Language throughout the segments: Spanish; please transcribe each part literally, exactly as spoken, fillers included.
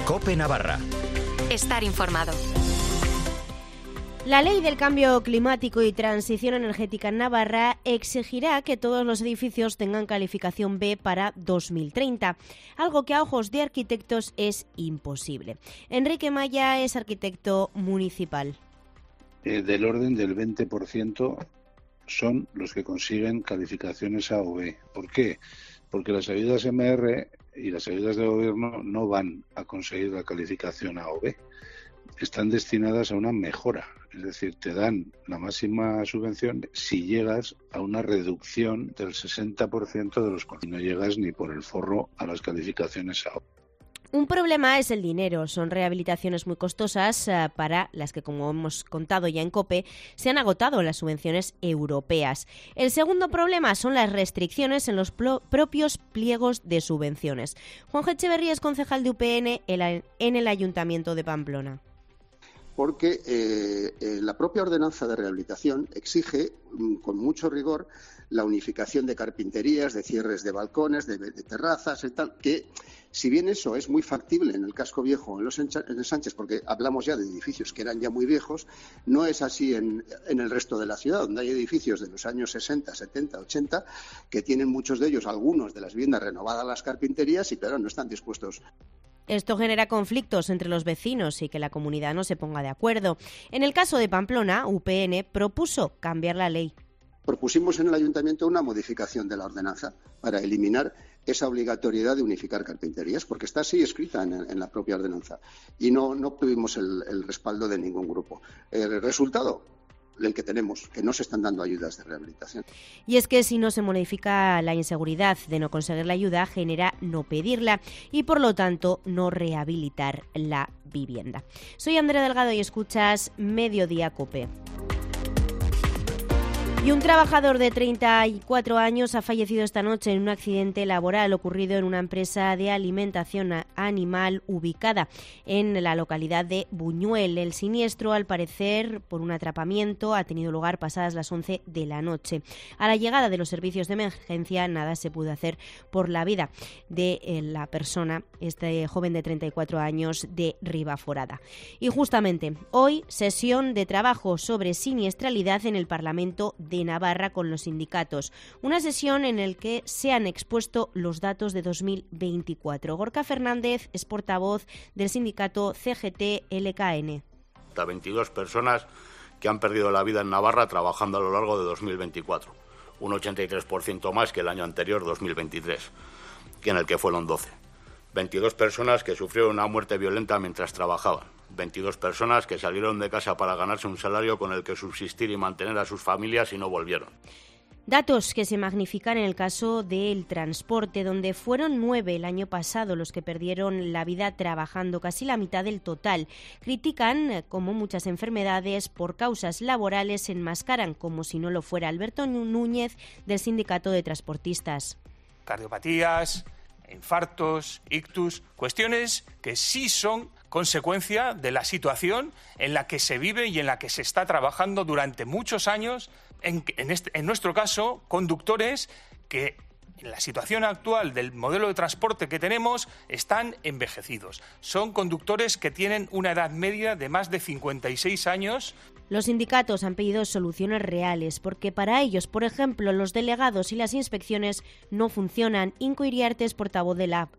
COPE Navarra. Estar informado. La Ley del Cambio Climático y Transición Energética en Navarra exigirá que todos los edificios tengan calificación B para dos mil treinta, algo que a ojos de arquitectos es imposible. Enrique Maya es arquitecto municipal. Eh, del orden del veinte por ciento son los que consiguen calificaciones A o B. ¿Por qué? Porque las ayudas M R y las ayudas de gobierno no van a conseguir la calificación A o B. Están destinadas a una mejora, es decir, te dan la máxima subvención si llegas a una reducción del sesenta por ciento de los consumos. No llegas ni por el forro a las calificaciones A o B. Un problema es el dinero. Son rehabilitaciones muy costosas uh, para las que, como hemos contado ya en COPE, se han agotado las subvenciones europeas. El segundo problema son las restricciones en los plo- propios pliegos de subvenciones. Juan Echeverría es concejal de U P N en el Ayuntamiento de Pamplona. Porque eh, eh, la propia ordenanza de rehabilitación exige mm, con mucho rigor la unificación de carpinterías, de cierres de balcones, de, de terrazas y tal, que si bien eso es muy factible en el casco viejo o en los ensanches, porque hablamos ya de edificios que eran ya muy viejos, no es así en, en el resto de la ciudad, donde hay edificios de los años sesenta, setenta, ochenta, que tienen muchos de ellos, algunos de las viviendas renovadas las carpinterías y claro, no están dispuestos. Esto genera conflictos entre los vecinos y que la comunidad no se ponga de acuerdo. En el caso de Pamplona, U P N propuso cambiar la ley. Propusimos en el ayuntamiento una modificación de la ordenanza para eliminar esa obligatoriedad de unificar carpinterías, porque está así escrita en, en la propia ordenanza. Y no, no tuvimos el, el respaldo de ningún grupo. El resultado, el que tenemos, que no se están dando ayudas de rehabilitación. Y es que si no se modifica, la inseguridad de no conseguir la ayuda genera no pedirla y, por lo tanto, no rehabilitar la vivienda. Soy Andrea Delgado y escuchas Mediodía COPE. Y un trabajador de treinta y cuatro años ha fallecido esta noche en un accidente laboral ocurrido en una empresa de alimentación animal ubicada en la localidad de Buñuel. El siniestro, al parecer, por un atrapamiento, ha tenido lugar pasadas las once de la noche. A la llegada de los servicios de emergencia, nada se pudo hacer por la vida de la persona, este joven de treinta y cuatro años de Ribaforada. Y justamente hoy, sesión de trabajo sobre siniestralidad en el Parlamento de de Navarra con los sindicatos. Una sesión en la que se han expuesto los datos de dos mil veinticuatro. Gorka Fernández es portavoz del sindicato C G T L K N. Hasta veintidós personas que han perdido la vida en Navarra trabajando a lo largo de dos mil veinticuatro. Un ochenta y tres por ciento más que el año anterior, dos mil veintitrés, que en el que fueron doce. veintidós personas que sufrieron una muerte violenta mientras trabajaban. veintidós personas que salieron de casa para ganarse un salario con el que subsistir y mantener a sus familias y no volvieron. Datos que se magnifican en el caso del transporte, donde fueron nueve el año pasado los que perdieron la vida trabajando, casi la mitad del total. Critican, como muchas enfermedades por causas laborales se enmascaran, como si no lo fuera. Alberto Núñez, del Sindicato de Transportistas. Cardiopatías, infartos, ictus, cuestiones que sí son consecuencia de la situación en la que se vive y en la que se está trabajando durante muchos años, en, en, este, en nuestro caso, conductores que en la situación actual del modelo de transporte que tenemos están envejecidos. Son conductores que tienen una edad media de más de cincuenta y seis años. Los sindicatos han pedido soluciones reales porque para ellos, por ejemplo, los delegados y las inspecciones no funcionan. Inco Iriarte es portavoz de L A B.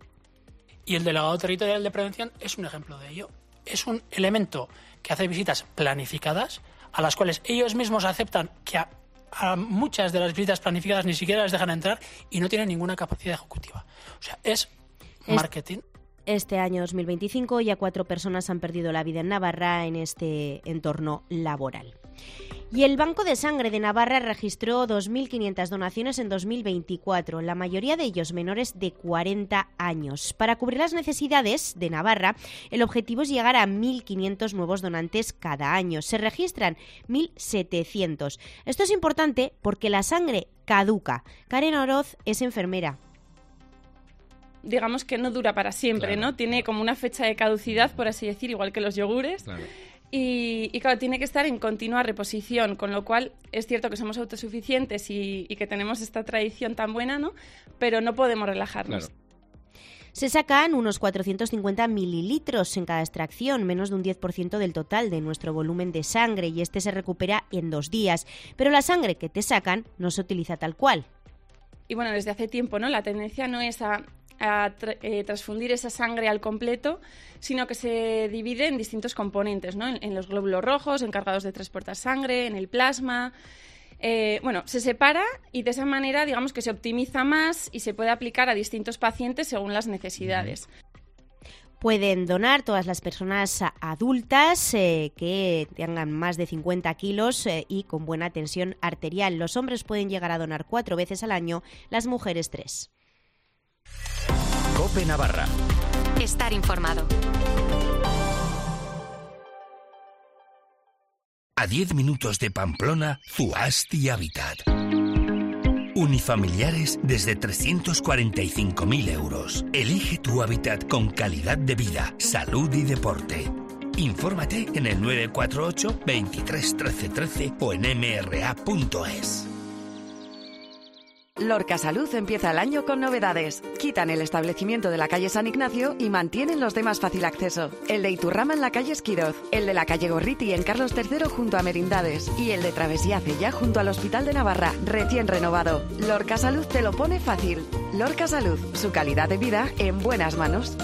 Y el delegado territorial de prevención es un ejemplo de ello. Es un elemento que hace visitas planificadas, a las cuales ellos mismos aceptan que a, a muchas de las visitas planificadas ni siquiera les dejan entrar y no tienen ninguna capacidad ejecutiva. O sea, es marketing. Este año dos mil veinticinco ya cuatro personas han perdido la vida en Navarra en este entorno laboral. Y el Banco de Sangre de Navarra registró dos mil quinientas donaciones en dos mil veinticuatro, la mayoría de ellos menores de cuarenta años. Para cubrir las necesidades de Navarra, el objetivo es llegar a mil quinientos nuevos donantes cada año. Se registran mil setecientos. Esto es importante porque la sangre caduca. Karen Oroz es enfermera. Digamos que no dura para siempre, claro, ¿no? Tiene como una fecha de caducidad, por así decir, igual que los yogures. Claro. Y, y claro, tiene que estar en continua reposición, con lo cual es cierto que somos autosuficientes y, y que tenemos esta tradición tan buena, ¿no? Pero no podemos relajarnos. Claro. Se sacan unos cuatrocientos cincuenta mililitros en cada extracción, menos de un diez por ciento del total de nuestro volumen de sangre, y este se recupera en dos días. Pero la sangre que te sacan no se utiliza tal cual. Y bueno, desde hace tiempo, ¿no? La tendencia no es a, a tra- eh, transfundir esa sangre al completo, sino que se divide en distintos componentes, ¿no? En, en los glóbulos rojos, encargados de transportar sangre, en el plasma. Eh, bueno, se separa y de esa manera, digamos que se optimiza más y se puede aplicar a distintos pacientes según las necesidades. Pueden donar todas las personas adultas eh, que tengan más de cincuenta kilos eh, y con buena tensión arterial. Los hombres pueden llegar a donar cuatro veces al año, las mujeres tres. COPE Navarra. Estar informado. A diez minutos de Pamplona, Zuasti Habitat. Unifamiliares desde trescientos cuarenta y cinco mil euros. Elige tu hábitat con calidad de vida, salud y deporte. Infórmate en el nueve cuatro ocho, veintitrés, trece, trece o en m r a punto es. Lorca Salud empieza el año con novedades. Quitan el establecimiento de la calle San Ignacio y mantienen los de más fácil acceso. El de Iturrama en la calle Esquiroz, el de la calle Gorriti en Carlos tercero junto a Merindades y el de Travesía Cella junto al Hospital de Navarra, recién renovado. Lorca Salud te lo pone fácil. Lorca Salud, su calidad de vida en buenas manos.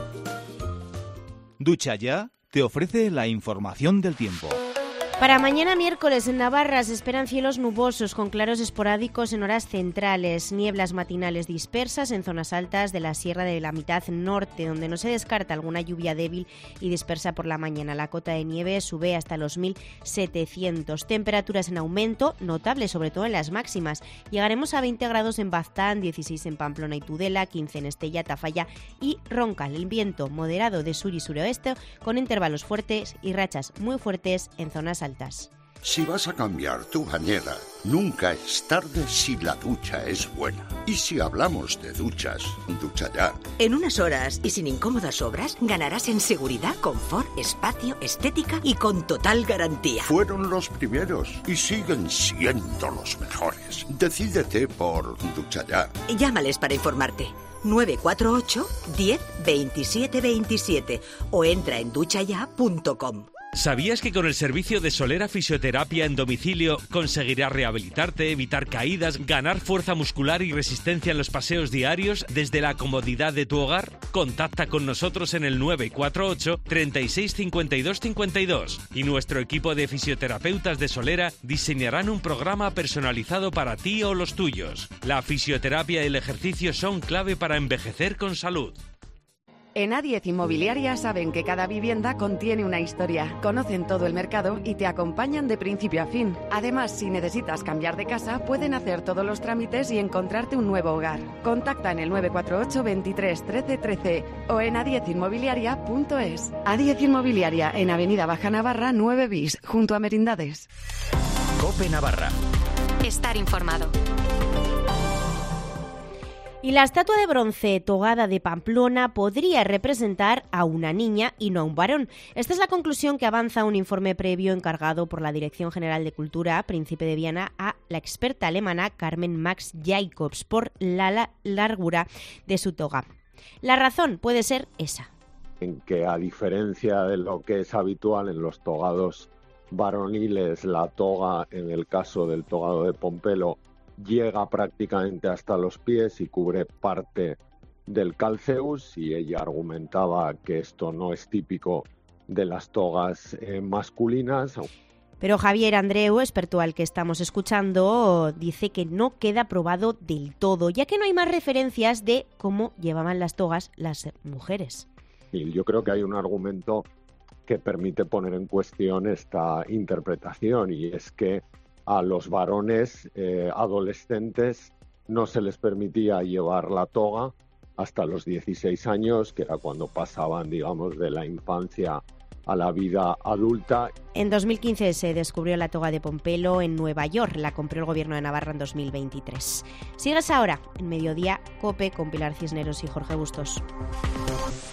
Ducha Ya te ofrece la información del tiempo. Para mañana miércoles en Navarra se esperan cielos nubosos con claros esporádicos en horas centrales, nieblas matinales dispersas en zonas altas de la sierra de la mitad norte, donde no se descarta alguna lluvia débil y dispersa por la mañana. La cota de nieve sube hasta los mil setecientos. Temperaturas en aumento, notable sobre todo en las máximas. Llegaremos a veinte grados en Baztán, dieciséis en Pamplona y Tudela, quince en Estella, Tafalla y Roncal. El viento moderado de sur y suroeste con intervalos fuertes y rachas muy fuertes en zonas altas. Si vas a cambiar tu bañera, nunca es tarde si la ducha es buena. Y si hablamos de duchas, Ducha Ya. En unas horas y sin incómodas obras, ganarás en seguridad, confort, espacio, estética y con total garantía. Fueron los primeros y siguen siendo los mejores. Decídete por Ducha Ya. Llámales para informarte. nueve cuatro ocho, diez, veintisiete, veintisiete o entra en ducha ya punto com. ¿Sabías que con el servicio de Solera Fisioterapia en domicilio conseguirás rehabilitarte, evitar caídas, ganar fuerza muscular y resistencia en los paseos diarios desde la comodidad de tu hogar? Contacta con nosotros en el nueve cuatro ocho, treinta y seis, cincuenta y dos, cincuenta y dos y nuestro equipo de fisioterapeutas de Solera diseñarán un programa personalizado para ti o los tuyos. La fisioterapia y el ejercicio son clave para envejecer con salud. En A diez Inmobiliaria saben que cada vivienda contiene una historia, conocen todo el mercado y te acompañan de principio a fin. Además, si necesitas cambiar de casa, pueden hacer todos los trámites y encontrarte un nuevo hogar. Contacta en el nueve cuatro ocho, veintitrés, trece, trece o en a diez inmobiliaria punto es. A diez Inmobiliaria, en Avenida Baja Navarra, nueve bis, junto a Merindades. COPE Navarra. Estar informado. Y la estatua de bronce togada de Pamplona podría representar a una niña y no a un varón. Esta es la conclusión que avanza un informe previo encargado por la Dirección General de Cultura, Príncipe de Viana, a la experta alemana Carmen Max Jacobs por la largura de su toga. La razón puede ser esa. En que, a diferencia de lo que es habitual en los togados varoniles, la toga, en el caso del togado de Pompelo, llega prácticamente hasta los pies y cubre parte del calceus, y ella argumentaba que esto no es típico de las togas eh, masculinas. Pero Javier Andreu, experto al que estamos escuchando, dice que no queda probado del todo, ya que no hay más referencias de cómo llevaban las togas las mujeres. Y yo creo que hay un argumento que permite poner en cuestión esta interpretación, y es que a los varones eh, adolescentes no se les permitía llevar la toga hasta los dieciséis años, que era cuando pasaban, digamos, de la infancia a la vida adulta. En dos mil quince se descubrió la toga de Pompelo en Nueva York. La compró el Gobierno de Navarra en dos mil veintitrés. Sigues ahora en Mediodía COPE con Pilar Cisneros y Jorge Bustos.